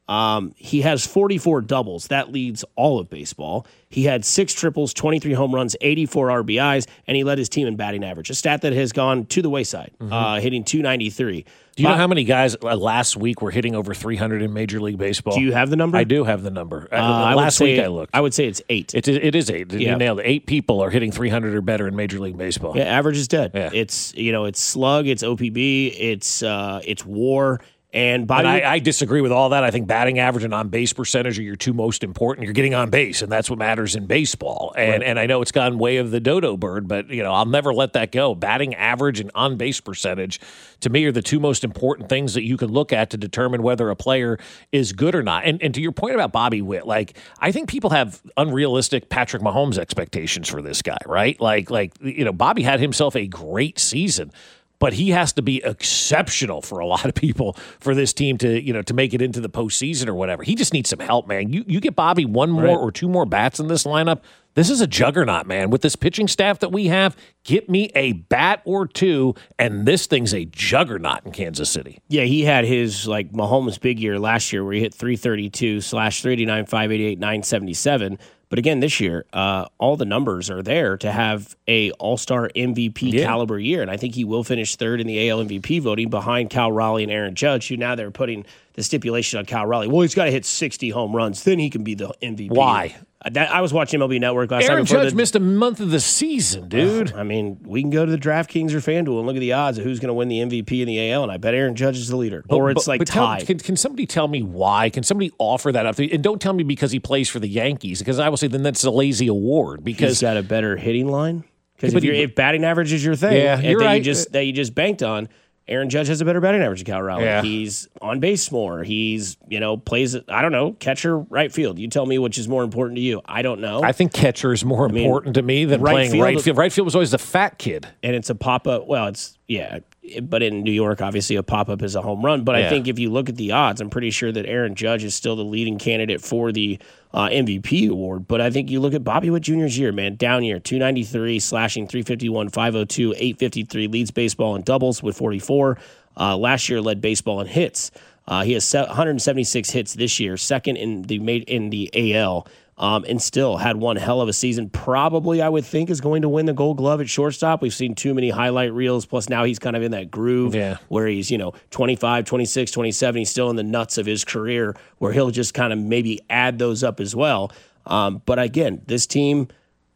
Um, he has forty-four doubles. That leads all of baseball. He had six triples, twenty-three home runs, eighty-four R B Is, and he led his team in batting average, a stat that has gone to the wayside, mm-hmm. uh, hitting two ninety-three. Do you but, know how many guys uh, last week were hitting over three hundred in Major League Baseball? Do you have the number? I do have the number. Uh, uh, last week I looked. I would say it's eight. It, it is eight. Yeah. You nailed it. Eight people are hitting three hundred or better in Major League Baseball. Yeah, average is dead. Yeah. It's, you know, it's slug, it's O P B, it's uh, it's WAR. And, and I, I disagree with all that. I think batting average and on-base percentage are your two most important. You're getting on base, and that's what matters in baseball. And right. and I know it's gone way of the dodo bird, but you know I'll never let that go. Batting average and on-base percentage, to me, are the two most important things that you can look at to determine whether a player is good or not. And, and to your point about Bobby Witt, like I think people have unrealistic Patrick Mahomes expectations for this guy, right? Like like you know Bobby had himself a great season. But he has to be exceptional for a lot of people for this team to, you know, to make it into the postseason or whatever. He just needs some help, man. You you get Bobby one more right. or two more bats in this lineup. This is a juggernaut, man. With this pitching staff that we have, get me a bat or two, and this thing's a juggernaut in Kansas City. Yeah, he had his, like, Mahomes big year last year where he hit three thirty-two slash three eighty-nine, five eighty-eight, nine seventy-seven. But again, this year, uh, all the numbers are there to have a all-star M V P yeah. caliber year. And I think he will finish third in the A L M V P voting behind Cal Raleigh and Aaron Judge, who now they're putting the stipulation on Cal Raleigh. Well, he's got to hit sixty home runs. Then he can be the M V P. Why? That, I was watching M L B Network last Aaron night. Aaron Judge the, missed a month of the season, dude. Uh, I mean, we can go to the DraftKings or FanDuel and look at the odds of who's going to win the M V P in the A L, and I bet Aaron Judge is the leader. But, or it's but, like but tied. Tell, can, can somebody tell me why? Can somebody offer that up? And don't tell me because he plays for the Yankees, because I will say then that's a lazy award. Because he's got a better hitting line. Because yeah, if, if batting average is your thing, yeah, you're that right. you just that you just banked on, Aaron Judge has a better batting average than Cal Raleigh. Yeah. He's on base more. He's, you know, plays, I don't know, catcher, right field. You tell me which is more important to you. I don't know. I think catcher is more I mean, important to me than right playing field, right field. Right field was always the fat kid. And it's a pop-up. Well, it's, yeah. But in New York, obviously, a pop-up is a home run. But yeah. I think if you look at the odds, I'm pretty sure that Aaron Judge is still the leading candidate for the uh, M V P award. But I think you look at Bobby Witt Junior's year, man, down year, two ninety-three, slashing three fifty-one, five oh two, eight fifty-three, leads baseball in doubles with forty-four. Uh, last year led baseball in hits. Uh, he has one hundred seventy-six hits this year, second in the in the A L, um, and still had one hell of a season. Probably, I would think, is going to win the Gold Glove at shortstop. We've seen too many highlight reels. Plus, now he's kind of in that groove yeah. where he's, you know, twenty-five, twenty-six, twenty-seven. He's still in the nuts of his career where he'll just kind of maybe add those up as well. Um, but again, this team,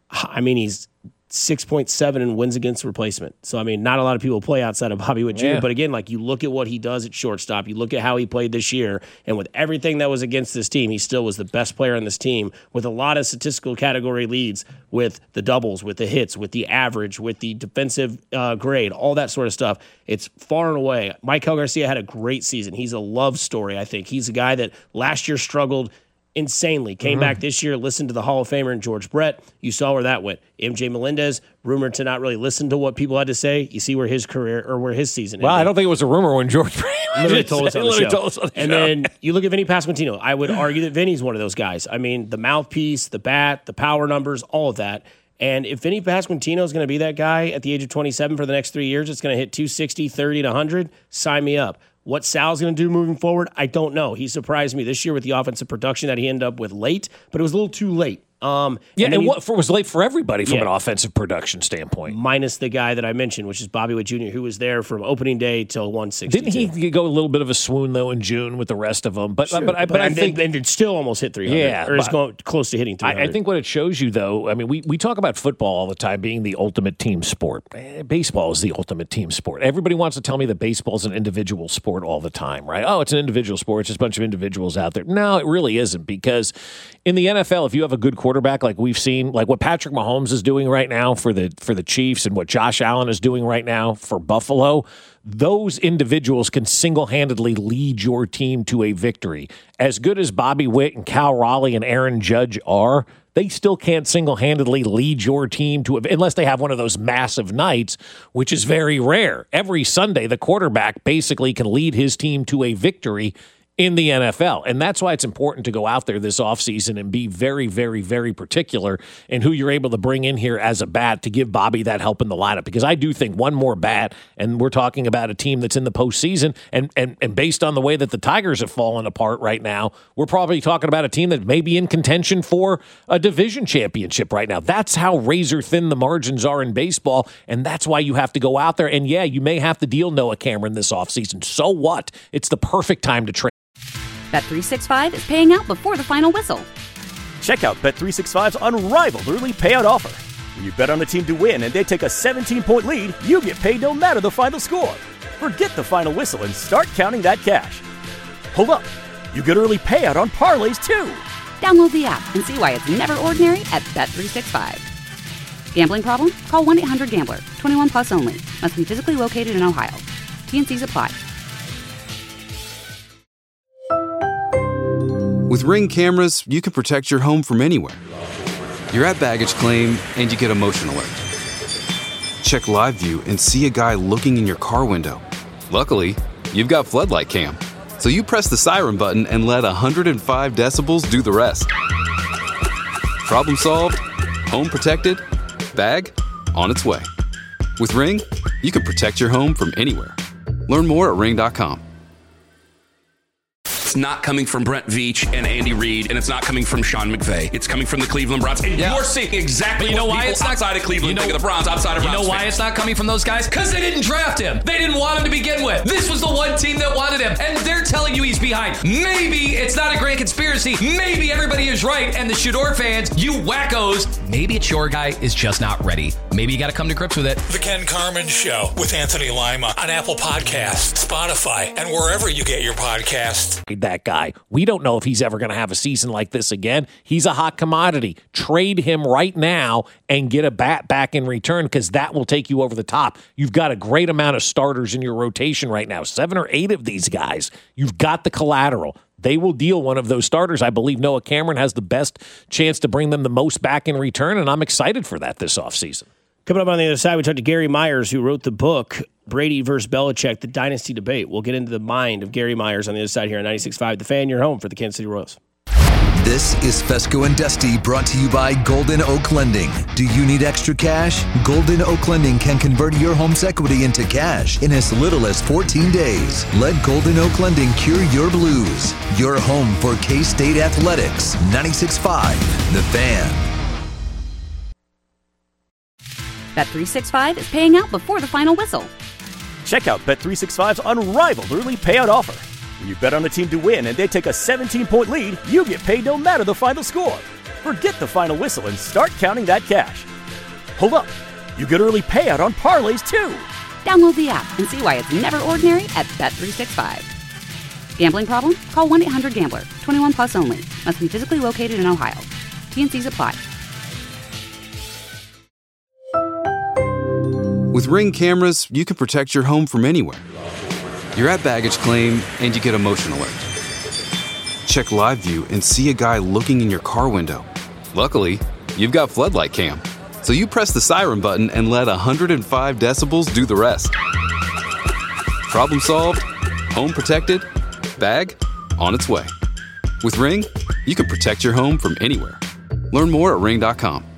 I mean, he's six point seven in wins against replacement. So, I mean, not a lot of people play outside of Bobby Witt Junior Yeah. But again, like you look at what he does at shortstop, you look at how he played this year, and with everything that was against this team, he still was the best player on this team with a lot of statistical category leads with the doubles, with the hits, with the average, with the defensive uh, grade, all that sort of stuff. It's far and away. Maikel Garcia had a great season. He's a love story, I think. He's a guy that last year struggled insanely. Came mm-hmm. back this year, listened to the Hall of Famer and George Brett. You saw where that went. M J Melendez, rumored to not really listen to what people had to say. You see where his career or where his season well, ended. I don't think it was a rumor when George Brett literally told us on the show. Told us on the and show. then you look at Vinny Pasquantino. I would argue that Vinny's one of those guys. I mean, the mouthpiece, the bat, the power numbers, all of that. And if Vinny Pasquantino is going to be that guy at the age of twenty-seven for the next three years, it's going to hit two sixty, thirty to one hundred, sign me up. What Sal's going to do moving forward, I don't know. He surprised me this year with the offensive production that he ended up with late, but it was a little too late. Um, yeah, and, and you, what for was late for everybody from yeah. an offensive production standpoint. Minus the guy that I mentioned, which is Bobby Witt Junior, who was there from opening day till one sixty-two. Didn't he go a little bit of a swoon, though, in June with the rest of them? But sure, but, I, but, but I think... And it still almost hit three hundred, yeah, or it's going close to hitting three hundred. I, I think what it shows you, though, I mean, we, we talk about football all the time being the ultimate team sport. Baseball is the ultimate team sport. Everybody wants to tell me that baseball is an individual sport all the time, right? Oh, it's an individual sport. It's just a bunch of individuals out there. No, it really isn't, because in the N F L, if you have a good quarterback like we've seen, like what Patrick Mahomes is doing right now for the for the Chiefs and what Josh Allen is doing right now for Buffalo, those individuals can single-handedly lead your team to a victory. As good as Bobby Witt and Cal Raleigh and Aaron Judge are, they still can't single-handedly lead your team to a, unless they have one of those massive nights, which is very rare. Every Sunday, the quarterback basically can lead his team to a victory in the N F L. And that's why it's important to go out there this offseason and be very, very, very particular in who you're able to bring in here as a bat to give Bobby that help in the lineup. Because I do think one more bat, and we're talking about a team that's in the postseason, and, and, and based on the way that the Tigers have fallen apart right now, we're probably talking about a team that may be in contention for a division championship right now. That's how razor thin the margins are in baseball, and that's why you have to go out there. And yeah, you may have to deal Noah Cameron this offseason. So what? It's the perfect time to trade. Bet three sixty-five is paying out before the final whistle. Check out Bet three sixty-five's unrivaled early payout offer. When you bet on a team to win and they take a seventeen-point lead, you get paid no matter the final score. Forget the final whistle and start counting that cash. Hold up. You get early payout on parlays, too. Download the app and see why it's never ordinary at Bet three sixty-five. Gambling problem? Call one eight hundred gambler. twenty-one plus only. Must be physically located in Ohio. T and C's apply. With Ring cameras, you can protect your home from anywhere. You're at baggage claim and you get a motion alert. Check live view and see a guy looking in your car window. Luckily, you've got Floodlight Cam. So you press the siren button and let one hundred five decibels do the rest. Problem solved, home protected, bag on its way. With Ring, you can protect your home from anywhere. Learn more at ring dot com. It's not coming from Brent Veach and Andy Reid, and it's not coming from Sean McVay. It's coming from the Cleveland Browns. And Yeah. you're seeing exactly But you know what why people it's not- outside of Cleveland you know- think of the Browns, outside of You Browns know why fans. it's not coming from those guys? Because they didn't draft him. They didn't want him to begin with. This was the one team that wanted him, and they're telling you he's behind. Maybe it's not a grand conspiracy. Maybe everybody is right, and the Shador fans, you wackos, maybe it's your guy is just not ready. Maybe you got to come to grips with it. The Ken Carmen Show with Anthony Lima on Apple Podcasts, Spotify, and wherever you get your podcasts. That guy. We don't know if he's ever going to have a season like this again. He's a hot commodity. Trade him right now and get a bat back in return, because that will take you over the top. You've got a great amount of starters in your rotation right now, seven or eight of these guys. You've got the collateral. They will deal one of those starters. I believe Noah Cameron has the best chance to bring them the most back in return, and I'm excited for that this offseason. Coming up on the other side, we talked to Gary Myers, who wrote the book, Brady versus Belichick, The Dynasty Debate. We'll get into the mind of Gary Myers on the other side here on ninety-six point five. The Fan, your home for the Kansas City Royals. This is Fesco and Dusty, brought to you by Golden Oak Lending. Do you need extra cash? Golden Oak Lending can convert your home's equity into cash in as little as fourteen days. Let Golden Oak Lending cure your blues. Your home for K-State Athletics. ninety-six point five, The Fan. Bet three sixty-five is paying out before the final whistle. Check out Bet three sixty-five's unrivaled early payout offer. When you bet on a team to win and they take a seventeen-point lead, you get paid no matter the final score. Forget the final whistle and start counting that cash. Hold up. You get early payout on parlays, too. Download the app and see why it's never ordinary at Bet three sixty-five. Gambling problem? Call one eight hundred gambler. twenty-one plus only. Must be physically located in Ohio. T and C's apply. With Ring cameras, you can protect your home from anywhere. You're at baggage claim and you get a motion alert. Check live view and see a guy looking in your car window. Luckily, you've got Floodlight Cam. So you press the siren button and let one hundred five decibels do the rest. Problem solved, home protected, bag on its way. With Ring, you can protect your home from anywhere. Learn more at ring dot com.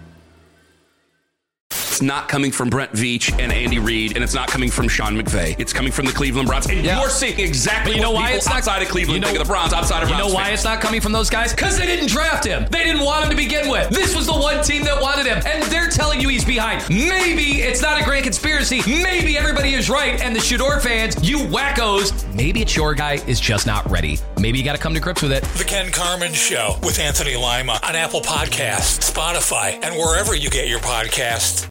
It's not coming from Brent Veach and Andy Reid, and it's not coming from Sean McVay. It's coming from the Cleveland Browns. And Yeah. you're seeing exactly But you know what why people it's not- outside of Cleveland you know- think of the Browns, outside of You Browns know why fans. it's not coming from those guys? Because they didn't draft him. They didn't want him to begin with. This was the one team that wanted him, and they're telling you he's behind. Maybe it's not a grand conspiracy. Maybe everybody is right, and the Shador fans, you wackos, maybe it's your guy is just not ready. Maybe you got to come to grips with it. The Ken Carmen Show with Anthony Lima on Apple Podcasts, Spotify, and wherever you get your podcasts.